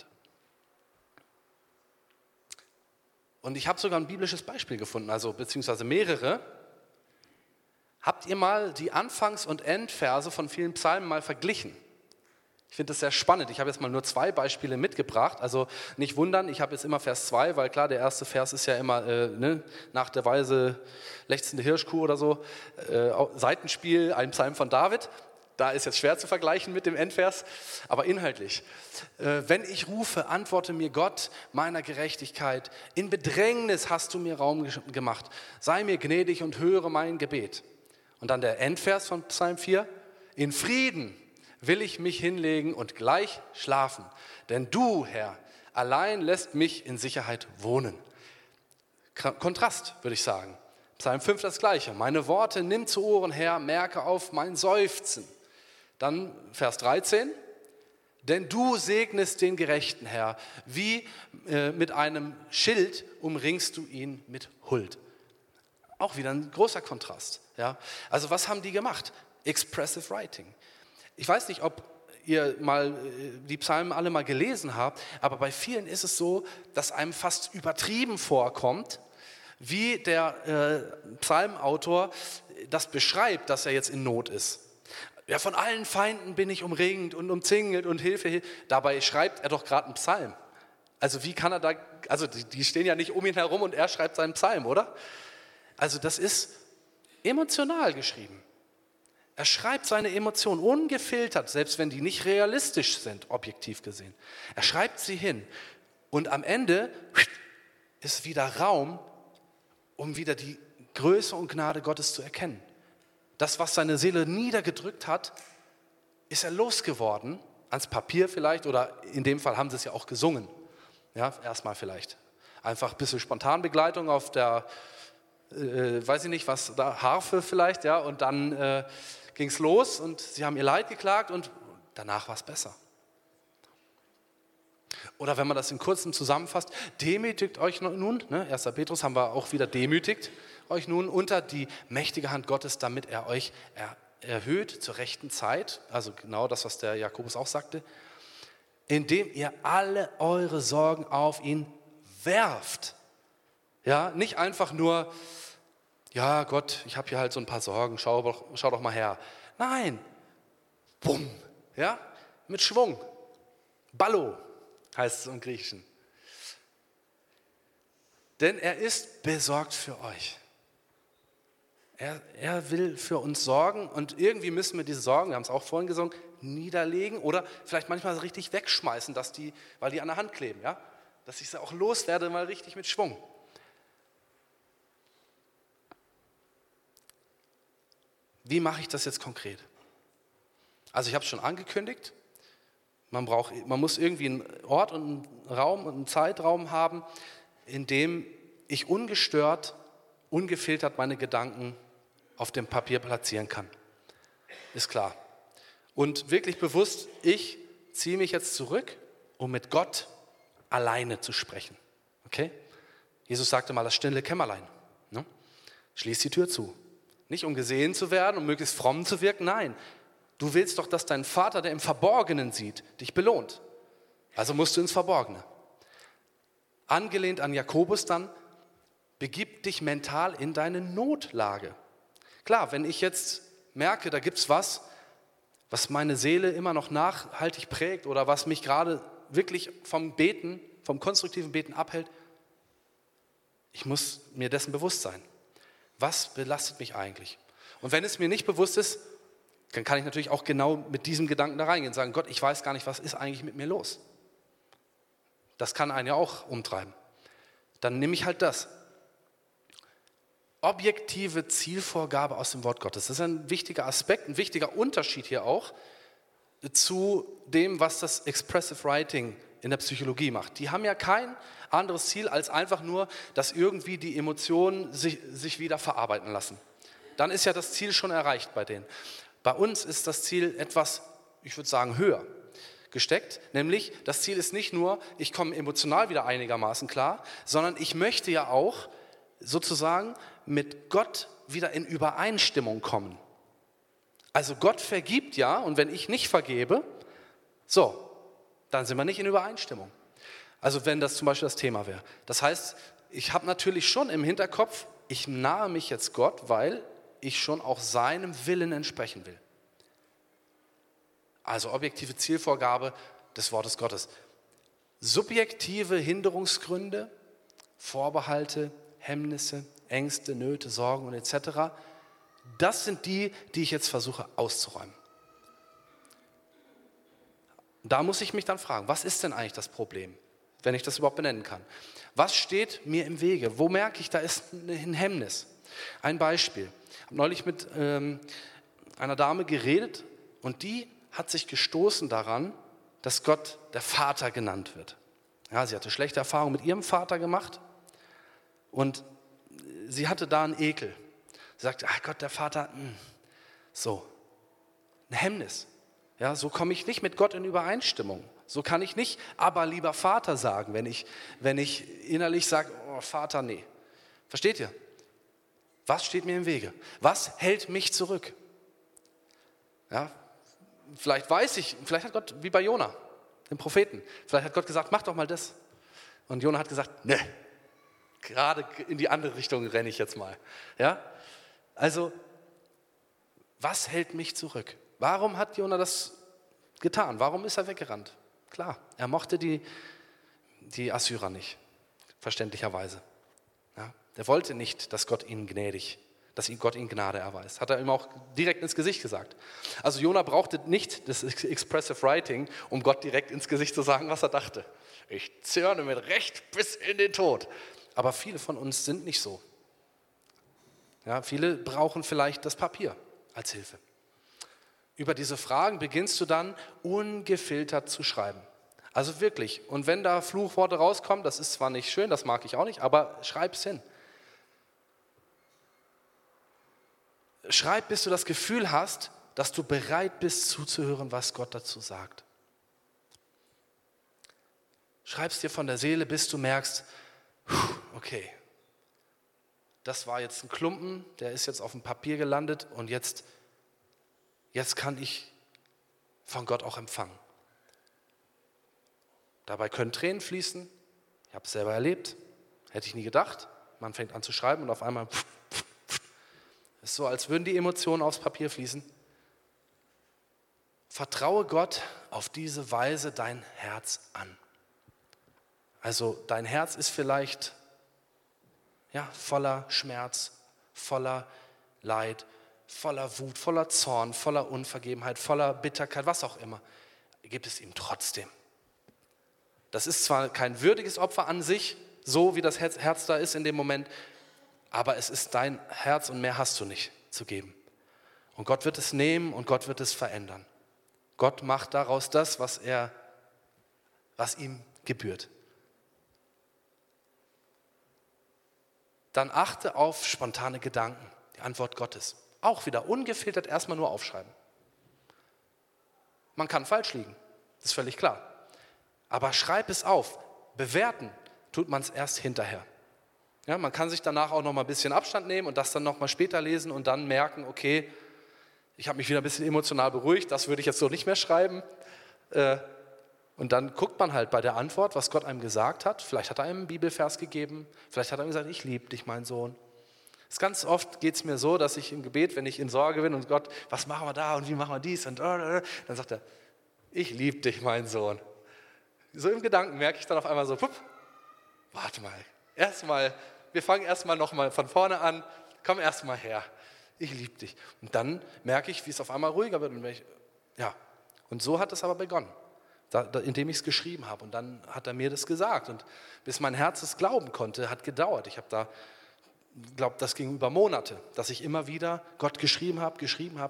Und ich habe sogar ein biblisches Beispiel gefunden, also beziehungsweise mehrere. Habt ihr mal die Anfangs- und Endverse von vielen Psalmen mal verglichen? Ich finde das sehr spannend. Ich habe jetzt mal nur 2 Beispiele mitgebracht. Also nicht wundern, ich habe jetzt immer Vers 2, weil klar, der erste Vers ist ja immer nach der Weise lechzende Hirschkuh oder so. Seitenspiel, ein Psalm von David. Da ist jetzt schwer zu vergleichen mit dem Endvers, aber inhaltlich. Wenn ich rufe, antworte mir Gott meiner Gerechtigkeit. In Bedrängnis hast du mir Raum gemacht. Sei mir gnädig und höre mein Gebet. Und dann der Endvers von Psalm 4. In Frieden will ich mich hinlegen und gleich schlafen. Denn du, Herr, allein lässt mich in Sicherheit wohnen. Kontrast, würde ich sagen. Psalm 5 das Gleiche. Meine Worte nimm zu Ohren, Herr, merke auf mein Seufzen. Dann Vers 13. Denn du segnest den Gerechten, Herr, wie mit einem Schild umringst du ihn mit Huld. Auch wieder ein großer Kontrast. Ja? Also was haben die gemacht? Expressive Writing. Ich weiß nicht, ob ihr mal die Psalmen alle mal gelesen habt, aber bei vielen ist es so, dass einem fast übertrieben vorkommt, wie der Psalmautor das beschreibt, dass er jetzt in Not ist. Ja, von allen Feinden bin ich umringt und umzingelt und Hilfe. Dabei schreibt er doch gerade einen Psalm. Also wie kann er da, also die stehen ja nicht um ihn herum und er schreibt seinen Psalm, oder? Also das ist emotional geschrieben. Er schreibt seine Emotionen ungefiltert, selbst wenn die nicht realistisch sind, objektiv gesehen. Er schreibt sie hin und am Ende ist wieder Raum, um wieder die Größe und Gnade Gottes zu erkennen. Das, was seine Seele niedergedrückt hat, ist er losgeworden, ans Papier vielleicht, oder in dem Fall haben sie es ja auch gesungen. Ja, erstmal vielleicht. Einfach ein bisschen Spontanbegleitung auf der, weiß ich nicht, was da, Harfe vielleicht, ja, und dann ging es los und sie haben ihr Leid geklagt und danach war es besser. Oder wenn man das in kurzem zusammenfasst, demütigt euch nun, 1. Petrus haben wir auch wieder demütigt, euch nun unter die mächtige Hand Gottes, damit er euch erhöht zur rechten Zeit, also genau das, was der Jakobus auch sagte, indem ihr alle eure Sorgen auf ihn werft. Ja, nicht einfach nur, ja Gott, ich habe hier halt so ein paar Sorgen, schau doch mal her. Nein, bumm, ja, mit Schwung. Ballo heißt es im Griechischen. Denn er ist besorgt für euch. Er will für uns sorgen und irgendwie müssen wir diese Sorgen, wir haben es auch vorhin gesungen, niederlegen oder vielleicht manchmal richtig wegschmeißen, weil die an der Hand kleben, ja? Dass ich sie auch loswerde, mal richtig mit Schwung. Wie mache ich das jetzt konkret? Also ich habe es schon angekündigt, man muss irgendwie einen Ort und einen Raum und einen Zeitraum haben, in dem ich ungestört, ungefiltert meine Gedanken auf dem Papier platzieren kann. Ist klar. Und wirklich bewusst, ich ziehe mich jetzt zurück, um mit Gott alleine zu sprechen. Okay? Jesus sagte mal das stille Kämmerlein. Ne? Schließ die Tür zu. Nicht um gesehen zu werden, um möglichst fromm zu wirken, nein. Du willst doch, dass dein Vater, der im Verborgenen sieht, dich belohnt. Also musst du ins Verborgene. Angelehnt an Jakobus dann, begib dich mental in deine Notlage. Klar, wenn ich jetzt merke, da gibt es was meine Seele immer noch nachhaltig prägt oder was mich gerade wirklich vom Beten, vom konstruktiven Beten abhält, ich muss mir dessen bewusst sein. Was belastet mich eigentlich? Und wenn es mir nicht bewusst ist, dann kann ich natürlich auch genau mit diesem Gedanken da reingehen und sagen, Gott, ich weiß gar nicht, was ist eigentlich mit mir los? Das kann einen ja auch umtreiben. Dann nehme ich halt das. Objektive Zielvorgabe aus dem Wort Gottes. Das ist ein wichtiger Aspekt, ein wichtiger Unterschied hier auch zu dem, was das Expressive Writing in der Psychologie macht. Die haben ja kein anderes Ziel, als einfach nur, dass irgendwie die Emotionen sich wieder verarbeiten lassen. Dann ist ja das Ziel schon erreicht bei denen. Bei uns ist das Ziel etwas, ich würde sagen, höher gesteckt. Nämlich, das Ziel ist nicht nur, ich komme emotional wieder einigermaßen klar, sondern ich möchte ja auch sozusagen mit Gott wieder in Übereinstimmung kommen. Also Gott vergibt ja, und wenn ich nicht vergebe, so, dann sind wir nicht in Übereinstimmung. Also wenn das zum Beispiel das Thema wäre. Das heißt, ich habe natürlich schon im Hinterkopf, ich nahe mich jetzt Gott, weil ich schon auch seinem Willen entsprechen will. Also objektive Zielvorgabe des Wortes Gottes. Subjektive Hinderungsgründe, Vorbehalte, Hemmnisse, Ängste, Nöte, Sorgen und etc., das sind die ich jetzt versuche auszuräumen. Da muss ich mich dann fragen, was ist denn eigentlich das Problem, wenn ich das überhaupt benennen kann? Was steht mir im Wege? Wo merke ich, da ist ein Hemmnis? Ein Beispiel. Ich habe neulich mit einer Dame geredet und die hat sich gestoßen daran, dass Gott der Vater genannt wird. Ja, sie hatte schlechte Erfahrungen mit ihrem Vater gemacht und sie hatte da einen Ekel. Sie sagte, ach Gott, der Vater, so, ein Hemmnis. Ja, so komme ich nicht mit Gott in Übereinstimmung. So kann ich nicht, aber lieber Vater sagen, wenn ich innerlich sage, oh Vater, nee. Versteht ihr? Was steht mir im Wege? Was hält mich zurück? Ja, vielleicht hat Gott, wie bei Jona, dem Propheten, vielleicht hat Gott gesagt, mach doch mal das. Und Jona hat gesagt, ne, gerade in die andere Richtung renne ich jetzt mal. Ja? Also, was hält mich zurück? Warum hat Jona das getan? Warum ist er weggerannt? Klar, er mochte die Assyrer nicht, verständlicherweise. Ja? Er wollte nicht, dass Gott ihnen gnädig dass Gott ihm Gnade erweist. Hat er ihm auch direkt ins Gesicht gesagt. Also Jona brauchte nicht das Expressive Writing, um Gott direkt ins Gesicht zu sagen, was er dachte. Ich zürne mit Recht bis in den Tod. Aber viele von uns sind nicht so. Ja, viele brauchen vielleicht das Papier als Hilfe. Über diese Fragen beginnst du dann ungefiltert zu schreiben. Also wirklich. Und wenn da Fluchworte rauskommen, das ist zwar nicht schön, das mag ich auch nicht, aber schreib's hin. Schreib, bis du das Gefühl hast, dass du bereit bist zuzuhören, was Gott dazu sagt. Schreib's dir von der Seele, bis du merkst, okay, das war jetzt ein Klumpen, der ist jetzt auf dem Papier gelandet und jetzt kann ich von Gott auch empfangen. Dabei können Tränen fließen. Ich habe es selber erlebt, hätte ich nie gedacht. Man fängt an zu schreiben und auf einmal ist so, als würden die Emotionen aufs Papier fließen. Vertraue Gott auf diese Weise dein Herz an. Also dein Herz ist vielleicht voller Schmerz, voller Leid, voller Wut, voller Zorn, voller Unvergebenheit, voller Bitterkeit, was auch immer. Gib es ihm trotzdem. Das ist zwar kein würdiges Opfer an sich, so wie das Herz da ist in dem Moment, aber es ist dein Herz und mehr hast du nicht zu geben. Und Gott wird es nehmen und Gott wird es verändern. Gott macht daraus das, was ihm gebührt. Dann achte auf spontane Gedanken, die Antwort Gottes. Auch wieder ungefiltert erstmal nur aufschreiben. Man kann falsch liegen, das ist völlig klar. Aber schreib es auf. Bewerten tut man es erst hinterher. Ja, man kann sich danach auch noch mal ein bisschen Abstand nehmen und das dann noch mal später lesen und dann merken, okay, ich habe mich wieder ein bisschen emotional beruhigt, das würde ich jetzt so nicht mehr schreiben. Und dann guckt man halt bei der Antwort, was Gott einem gesagt hat. Vielleicht hat er einem einen Bibelvers gegeben, vielleicht hat er ihm gesagt, ich liebe dich, mein Sohn. Ganz oft geht es mir so, dass ich im Gebet, wenn ich in Sorge bin und Gott, was machen wir da und wie machen wir dies? Und dann sagt er, ich liebe dich, mein Sohn. So im Gedanken merke ich dann auf einmal so, warte mal, wir fangen erstmal nochmal von vorne an, komm erstmal her, ich liebe dich. Und dann merke ich, wie es auf einmal ruhiger wird. Und so hat es aber begonnen, indem ich es geschrieben habe. Und dann hat er mir das gesagt. Und bis mein Herz es glauben konnte, hat gedauert. Ich habe das ging über Monate, dass ich immer wieder Gott geschrieben habe.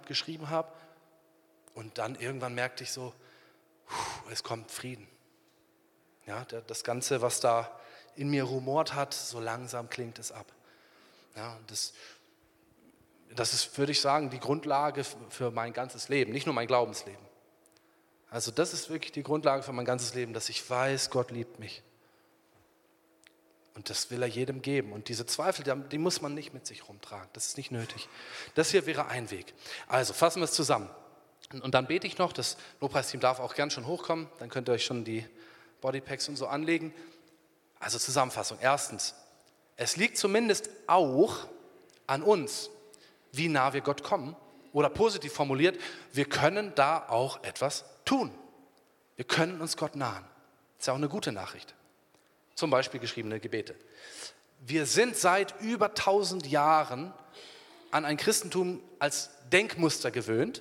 Und dann irgendwann merkte ich so, es kommt Frieden. Ja, das Ganze, was da in mir rumort hat, so langsam klingt es ab. Ja, das ist, würde ich sagen, die Grundlage für mein ganzes Leben, nicht nur mein Glaubensleben. Also das ist wirklich die Grundlage für mein ganzes Leben, dass ich weiß, Gott liebt mich. Und das will er jedem geben. Und diese Zweifel, die muss man nicht mit sich rumtragen. Das ist nicht nötig. Das hier wäre ein Weg. Also fassen wir es zusammen. Und dann bete ich noch, das Lobpreisteam darf auch gern schon hochkommen, dann könnt ihr euch schon die Bodypacks und so anlegen. Also Zusammenfassung. Erstens, es liegt zumindest auch an uns, wie nah wir Gott kommen. Oder positiv formuliert, wir können da auch etwas tun. Wir können uns Gott nahen. Das ist ja auch eine gute Nachricht. Zum Beispiel geschriebene Gebete. Wir sind seit über 1000 Jahren an ein Christentum als Denkmuster gewöhnt.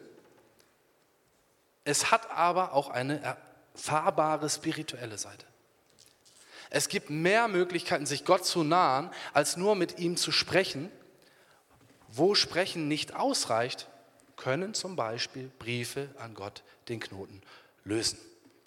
Es hat aber auch eine erfahrbare spirituelle Seite. Es gibt mehr Möglichkeiten, sich Gott zu nahen, als nur mit ihm zu sprechen. Wo Sprechen nicht ausreicht, können zum Beispiel Briefe an Gott den Knoten lösen.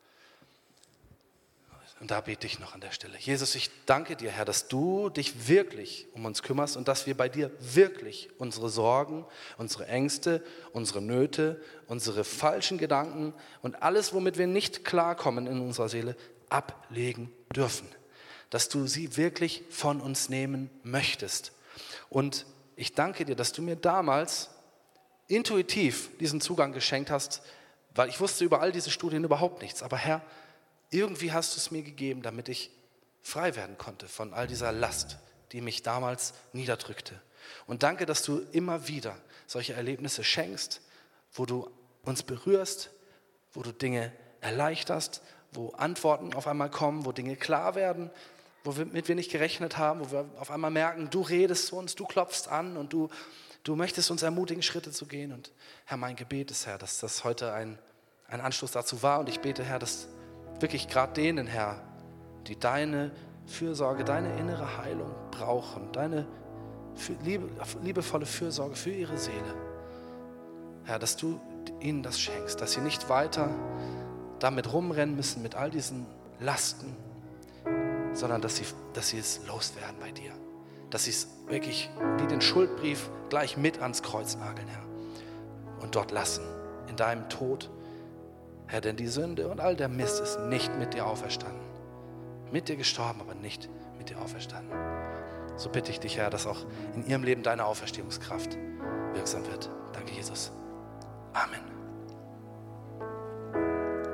Und da bete ich noch an der Stelle. Jesus, ich danke dir, Herr, dass du dich wirklich um uns kümmerst und dass wir bei dir wirklich unsere Sorgen, unsere Ängste, unsere Nöte, unsere falschen Gedanken und alles, womit wir nicht klarkommen in unserer Seele, ablegen dürfen. Dass du sie wirklich von uns nehmen möchtest. Und ich danke dir, dass du mir damals intuitiv diesen Zugang geschenkt hast, weil ich wusste über all diese Studien überhaupt nichts. Aber Herr, irgendwie hast du es mir gegeben, damit ich frei werden konnte von all dieser Last, die mich damals niederdrückte. Und danke, dass du immer wieder solche Erlebnisse schenkst, wo du uns berührst, wo du Dinge erleichterst, wo Antworten auf einmal kommen, wo Dinge klar werden, womit wir nicht gerechnet haben, wo wir auf einmal merken, du redest zu uns, du klopfst an und du du möchtest uns ermutigen, Schritte zu gehen. Und Herr, mein Gebet ist, Herr, dass das heute ein Anstoß dazu war. Und ich bete, Herr, dass wirklich gerade denen, Herr, die deine Fürsorge, deine innere Heilung brauchen, deine liebevolle Fürsorge für ihre Seele, Herr, dass du ihnen das schenkst, dass sie nicht weiter damit rumrennen müssen mit all diesen Lasten, sondern dass sie es loswerden bei dir. Dass sie es wirklich wie den Schuldbrief gleich mit ans Kreuz nageln, Herr. Und dort lassen, in deinem Tod. Herr, denn die Sünde und all der Mist ist nicht mit dir auferstanden. Mit dir gestorben, aber nicht mit dir auferstanden. So bitte ich dich, Herr, dass auch in ihrem Leben deine Auferstehungskraft wirksam wird. Danke, Jesus. Amen.